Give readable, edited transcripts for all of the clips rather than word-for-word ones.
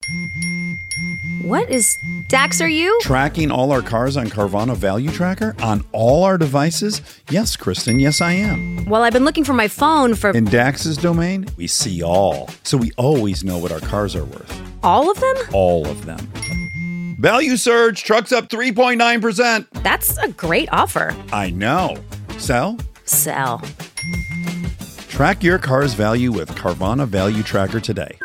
What is... Dax, are you? Tracking all our cars on Carvana Value Tracker on all our devices? Yes, Kristen, yes I am. Well, I've been looking for my phone for... In Dax's domain, we see all. So we always know what our cars are worth. All of them? All of them. Value surge, trucks up 3.9%. That's a great offer. I know. Sell? Sell. Track your car's value with Carvana Value Tracker today.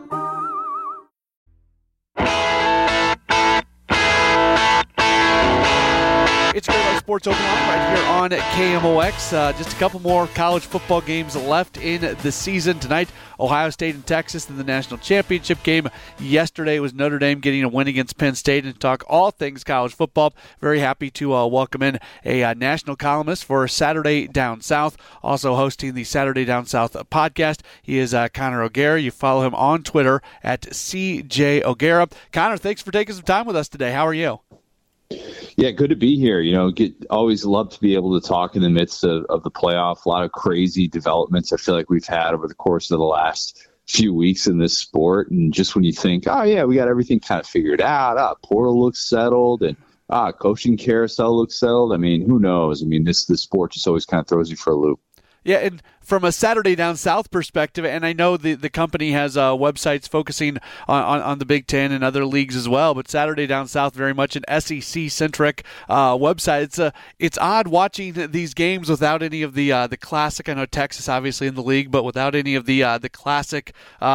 It's Great Life Sports Open Line right here on KMOX. Just a couple more college football games left in the season. Tonight, Ohio State and Texas in the national championship game. Yesterday was Notre Dame getting a win against Penn State. And to talk all things college football, very happy to welcome in a national columnist for Saturday Down South, also hosting the Saturday Down South podcast. He is Connor O'Gara. You follow him on Twitter at CJ O'Gara. Connor, thanks for taking some time with us today. How are you? Yeah, good to be here. Always love to be able to talk in the midst of the playoff. A lot of crazy developments I feel like we've had over the course of the last few weeks in this sport. And just when you think, oh, yeah, we got everything kind of figured out. Portal looks settled and coaching carousel looks settled. I mean, who knows? I mean, this sport just always kind of throws you for a loop. Yeah, and from a Saturday Down South perspective, and I know the company has websites focusing on the Big Ten and other leagues as well, but Saturday Down South very much an SEC-centric website. It's odd watching these games without any of the classic. I know Texas obviously in the league, but without any of the classic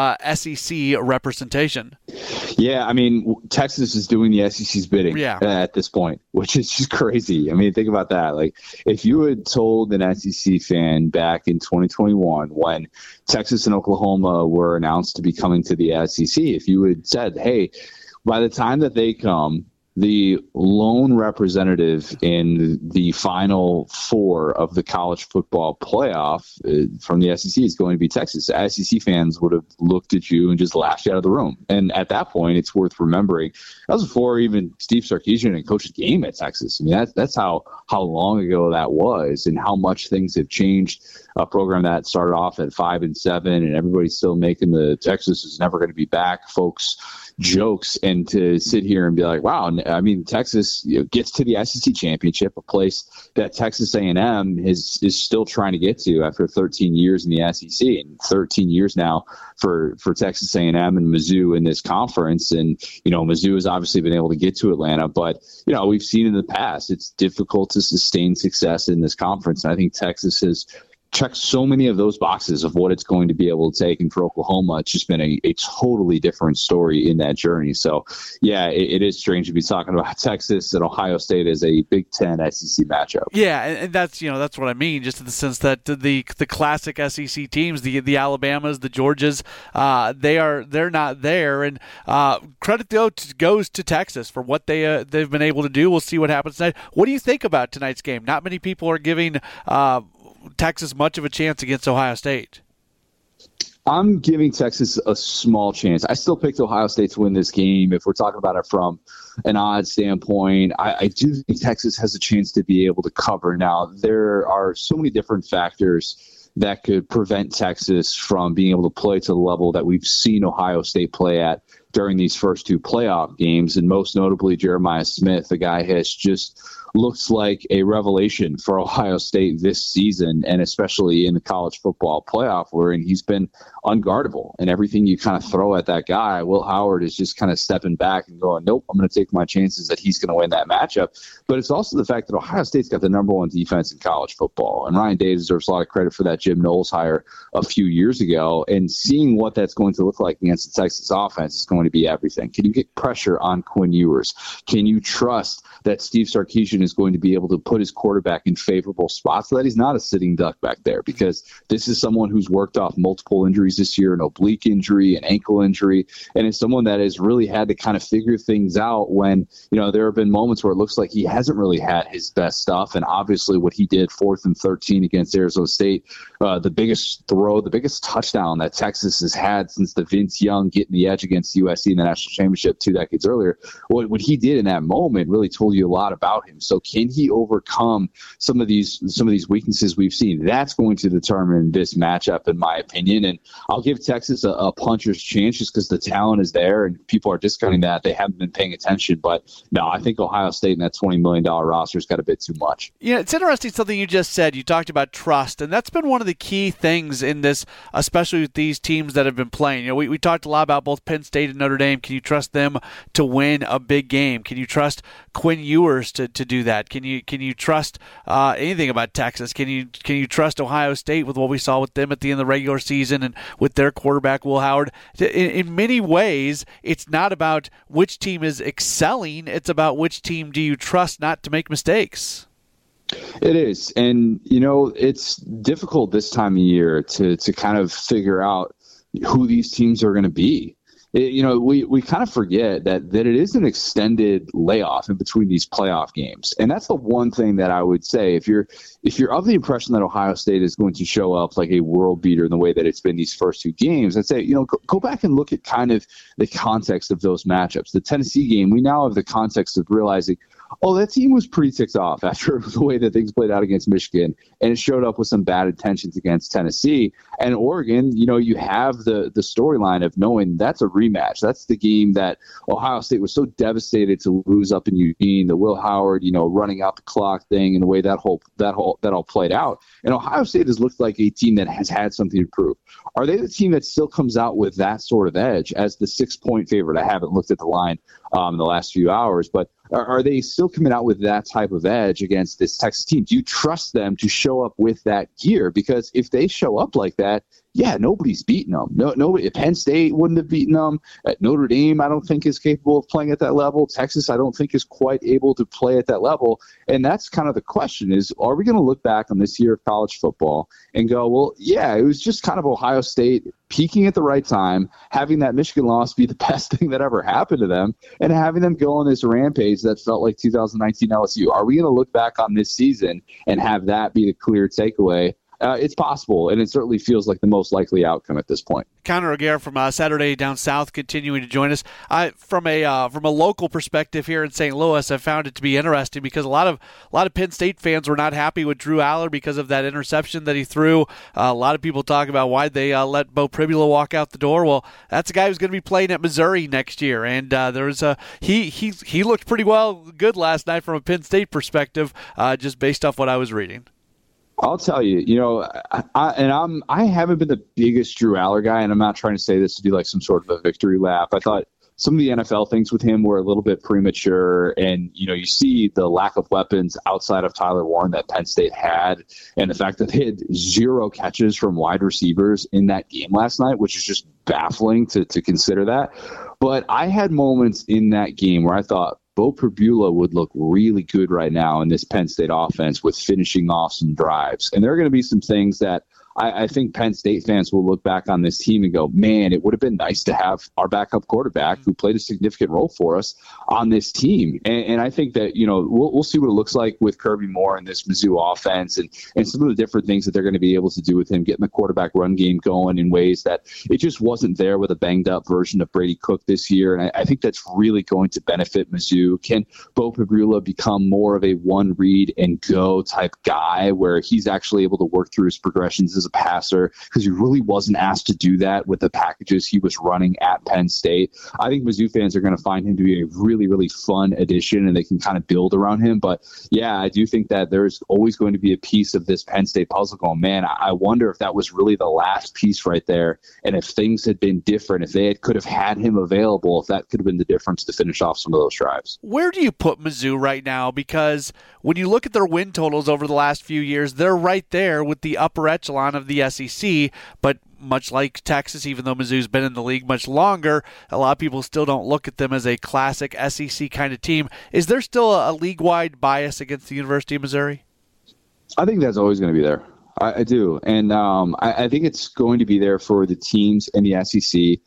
SEC representation. Yeah, I mean, Texas is doing the SEC's bidding at this point, which is just crazy. I mean, think about that. Like, if you had told an SEC fan back in 2021 when Texas and Oklahoma were announced to be coming to the SEC, if you had said, hey, by the time that they come, the lone representative in the Final Four of the college football playoff from the SEC is going to be Texas. SEC fans would have looked at you and just laughed you out of the room. And at that point, it's worth remembering, that was before even Steve Sarkisian had coached a game at Texas. I mean, that's how long ago that was and how much things have changed. A program that started off at 5-7 and everybody's still making the Texas is never going to be back, folks, jokes, and to sit here and be like, wow, I mean, Texas gets to the SEC championship, a place that Texas A&M is still trying to get to after 13 years in the SEC and 13 years now for Texas A&M and Mizzou in this conference. And, Mizzou has obviously been able to get to Atlanta, but, we've seen in the past, it's difficult to sustain success in this conference. And I think Texas has checked so many of those boxes of what it's going to be able to take. And for Oklahoma, it's just been a totally different story in that journey. So, yeah, it is strange to be talking about Texas and Ohio State as a Big Ten SEC matchup. Yeah, and that's that's what I mean, just in the sense that the classic SEC teams, the Alabamas, the Georgias, they're not there. And credit though goes to Texas for what they've been able to do. We'll see what happens tonight. What do you think about tonight's game? Not many people are giving Texas much of a chance against Ohio State. I'm giving Texas a small chance. I still picked Ohio State to win this game. If we're talking about it from an odds standpoint, I do think Texas has a chance to be able to cover. Now, there are so many different factors that could prevent Texas from being able to play to the level that we've seen Ohio State play at during these first two playoff games, and most notably Jeremiah Smith. The guy has just looks like a revelation for Ohio State this season, and especially in the college football playoff, wherein he's been unguardable. And everything you kind of throw at that guy, Will Howard is just kind of stepping back and going, nope, I'm going to take my chances that he's going to win that matchup. But it's also the fact that Ohio State's got the number one defense in college football. And Ryan Day deserves a lot of credit for that Jim Knowles hire a few years ago. And seeing what that's going to look like against the Texas offense is going to be everything. Can you get pressure on Quinn Ewers? Can you trust that Steve Sarkisian is going to be able to put his quarterback in favorable spots so that he's not a sitting duck back there? Because this is someone who's worked off multiple injuries this year, an oblique injury, an ankle injury, and it's someone that has really had to kind of figure things out when, there have been moments where it looks like he hasn't really had his best stuff. And obviously what he did 4th and 13 against Arizona State, the biggest throw, the biggest touchdown that Texas has had since the Vince Young getting the edge against USC USC in the national championship 2 decades earlier. What he did in that moment really told you a lot about him. So can he overcome some of these weaknesses we've seen? That's going to determine this matchup, in my opinion. And I'll give Texas a puncher's chance just because the talent is there and people are discounting that. They haven't been paying attention. But no, I think Ohio State and that $20 million roster has got a bit too much. Yeah, it's interesting something you just said. You talked about trust, and that's been one of the key things in this, especially with these teams that have been playing. We talked a lot about both Penn State and Notre Dame. Can you trust them to win a big game? Can you trust Quinn Ewers to do that? Can you trust anything about Texas? Can you trust Ohio State with what we saw with them at the end of the regular season and with their quarterback Will Howard? In many ways, it's not about which team is excelling. It's about which team do you trust not to make mistakes. It is. And, it's difficult this time of year to kind of figure out who these teams are going to be. We kind of forget that it is an extended layoff in between these playoff games. And that's the one thing that I would say. If you're of the impression that Ohio State is going to show up like a world beater in the way that it's been these first 2 games, I'd say, go back and look at kind of the context of those matchups. The Tennessee game, we now have the context of realizing, that team was pretty ticked off after the way that things played out against Michigan, and it showed up with some bad intentions against Tennessee. And Oregon, you have the storyline of knowing that's a rematch. That's the game that Ohio State was so devastated to lose up in Eugene, the Will Howard, running out the clock thing and the way that all played out. And Ohio State has looked like a team that has had something to prove. Are they the team that still comes out with that sort of edge as the 6-point favorite? I haven't looked at the line in the last few hours, but are they still coming out with that type of edge against this Texas team? Do you trust them to show up with that gear? Because if they show up like that, nobody's beating them. Nobody. Penn State wouldn't have beaten them. Notre Dame, I don't think, is capable of playing at that level. Texas, I don't think, is quite able to play at that level. And that's kind of the question is, are we going to look back on this year of college football and go, well, it was just kind of Ohio State peaking at the right time, having that Michigan loss be the best thing that ever happened to them, and having them go on this rampage that felt like 2019 LSU. Are we going to look back on this season and have that be the clear takeaway? It's possible, and it certainly feels like the most likely outcome at this point. Connor O'Gara from Saturday Down South continuing to join us. From a local perspective here in St. Louis, I found it to be interesting because a lot of Penn State fans were not happy with Drew Aller because of that interception that he threw. A lot of people talk about why they let Bo Pribula walk out the door. Well, that's a guy who's going to be playing at Missouri next year, and he looked pretty good last night from a Penn State perspective, just based off what I was reading. I'll tell you, I haven't been the biggest Drew Aller guy, and I'm not trying to say this to be like some sort of a victory lap. I thought some of the NFL things with him were a little bit premature, and you see the lack of weapons outside of Tyler Warren that Penn State had, and the fact that they had 0 catches from wide receivers in that game last night, which is just baffling to consider that. But I had moments in that game where I thought Bo Pribula would look really good right now in this Penn State offense with finishing off some drives. And there are going to be some things that I think Penn State fans will look back on this team and go, man, it would have been nice to have our backup quarterback who played a significant role for us on this team. And I think that, we'll see what it looks like with Kirby Moore and this Mizzou offense and some of the different things that they're going to be able to do with him, getting the quarterback run game going in ways that it just wasn't there with a banged up version of Brady Cook this year. And I think that's really going to benefit Mizzou. Can Bo Pribula become more of a one read and go type guy where he's actually able to work through his progressions as a passer, because he really wasn't asked to do that with the packages he was running at Penn State. I think Mizzou fans are going to find him to be a really, really fun addition, and they can kind of build around him. But yeah, I do think that there's always going to be a piece of this Penn State puzzle going, man, I wonder if that was really the last piece right there. And if things had been different, if they could have had him available, if that could have been the difference to finish off some of those drives. Where do you put Mizzou right now? Because when you look at their win totals over the last few years, they're right there with the upper echelon of the SEC, but much like Texas, even though Mizzou's been in the league much longer, a lot of people still don't look at them as a classic SEC kind of team. Is there still a league-wide bias against the University of Missouri? I think that's always going to be there. I do. And I think it's going to be there for the teams in the SEC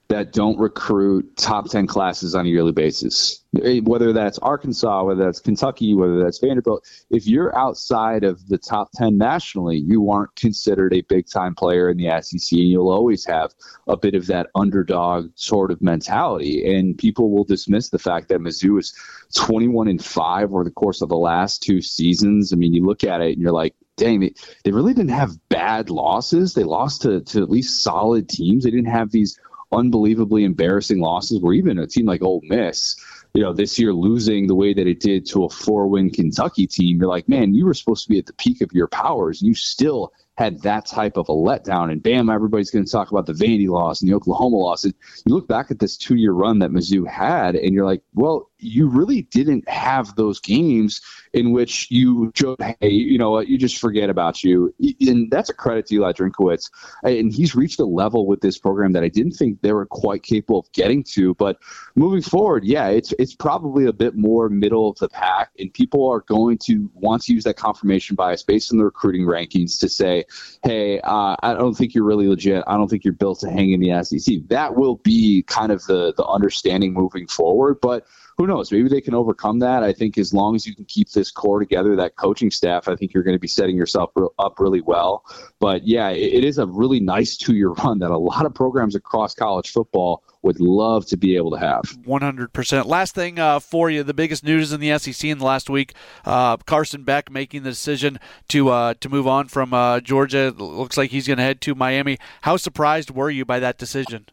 that don't recruit top 10 classes on a yearly basis. Whether that's Arkansas, whether that's Kentucky, whether that's Vanderbilt, if you're outside of the top 10 nationally, you aren't considered a big-time player in the SEC, and you'll always have a bit of that underdog sort of mentality. And people will dismiss the fact that Mizzou is 21-5 over the course of the last 2 seasons. I mean, you look at it and you're like, dang, they really didn't have bad losses. They lost to at least solid teams. They didn't have these unbelievably embarrassing losses where even a team like Ole Miss, this year losing the way that it did to a 4-win Kentucky team, you're like, man, you were supposed to be at the peak of your powers. You still had that type of a letdown. And bam, everybody's going to talk about the Vandy loss and the Oklahoma loss. And you look back at this 2-year run that Mizzou had, and you're like, well, you really didn't have those games in which you showed, hey, you know what, you just forget about you. And that's a credit to Eli Drinkwitz. And he's reached a level with this program that I didn't think they were quite capable of getting to. But moving forward, yeah, it's probably a bit more middle of the pack, and people are going to want to use that confirmation bias based on the recruiting rankings to say, hey, I don't think you're really legit. I don't think you're built to hang in the SEC. That will be kind of the understanding moving forward. But who knows? Maybe they can overcome that. I think as long as you can keep this core together, that coaching staff, I think you're going to be setting yourself up really well. But, yeah, it is a really nice 2-year run that a lot of programs across college football would love to be able to have. 100%. Last thing for you, the biggest news in the SEC in the last week, Carson Beck making the decision to move on from Georgia. It looks like he's going to head to Miami. How surprised were you by that decision?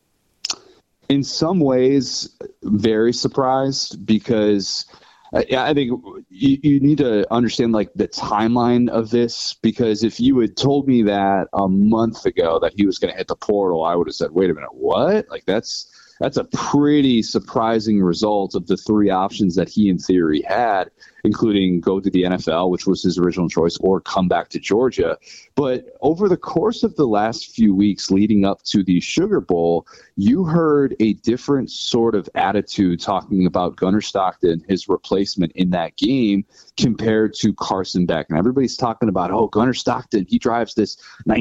In some ways, very surprised, because I think you need to understand like the timeline of this, because if you had told me that a month ago that he was going to hit the portal, I would have said, wait a minute, what? Like that's a pretty surprising result of the 3 options that he in theory had, including go to the NFL, which was his original choice, or come back to Georgia. But over the course of the last few weeks leading up to the Sugar Bowl, you heard a different sort of attitude talking about Gunnar Stockton, his replacement in that game, compared to Carson Beck. And everybody's talking about, oh, Gunnar Stockton, he drives this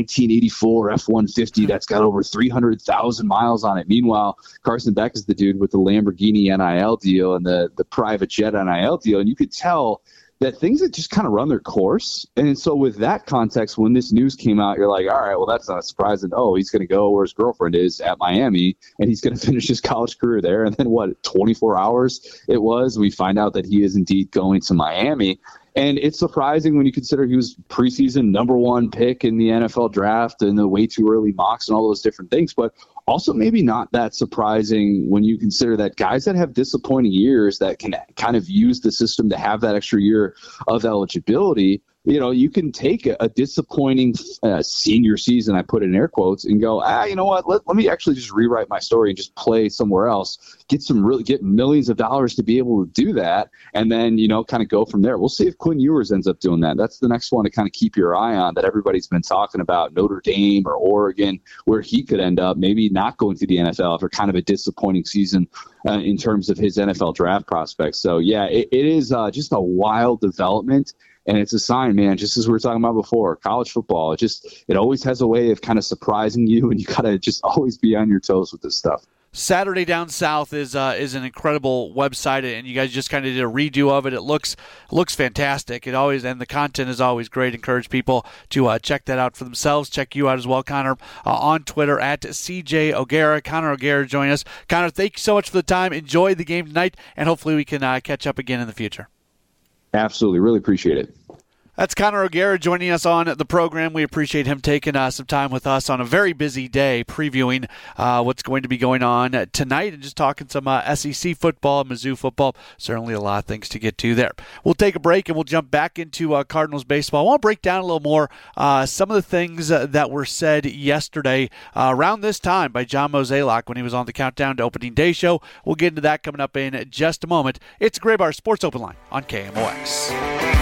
1984 F-150 that's got over 300,000 miles on it. Meanwhile, Carson Beck is the dude with the Lamborghini NIL deal and the private jet NIL deal. And you could tell that things had just kind of run their course. And so with that context, when this news came out, you're like, all right, well, that's not surprising. Oh, he's going to go where his girlfriend is at Miami, and he's going to finish his college career there. And then 24 hours it was, we find out that he is indeed going to Miami. And it's surprising when you consider he was preseason #1 pick in the NFL draft and the way too early mocks and all those different things. But also maybe not that surprising when you consider that guys that have disappointing years that can kind of use the system to have that extra year of eligibility, you can take a disappointing senior season, I put in air quotes, and go, you know what, let me actually just rewrite my story and just play somewhere else, get millions of dollars to be able to do that, and then, kind of go from there. We'll see if Quinn Ewers ends up doing that. That's the next one to kind of keep your eye on that everybody's been talking about, Notre Dame or Oregon, where he could end up maybe not going to the NFL after kind of a disappointing season in terms of his NFL draft prospects. So, yeah, it is just a wild development. And it's a sign, man, just as we were talking about before, college football, it always has a way of kind of surprising you, and you got to just always be on your toes with this stuff. Saturday Down South is an incredible website, and you guys just kind of did a redo of it. It looks fantastic. And the content is always great. Encourage people to check that out for themselves. Check you out as well, Connor, on Twitter at CJ O'Gara. Connor O'Gara join us. Connor, thank you so much for the time. Enjoy the game tonight, and hopefully we can catch up again in the future. Absolutely. Really appreciate it. That's Connor O'Gara joining us on the program. We appreciate him taking some time with us on a very busy day previewing what's going to be going on tonight and just talking some SEC football, Mizzou football. Certainly a lot of things to get to there. We'll take a break and we'll jump back into Cardinals baseball. I want to break down a little more some of the things that were said yesterday around this time by John Mozeliak when he was on the Countdown to Opening Day show. We'll get into that coming up in just a moment. It's Graybar Sports Open Line on KMOX.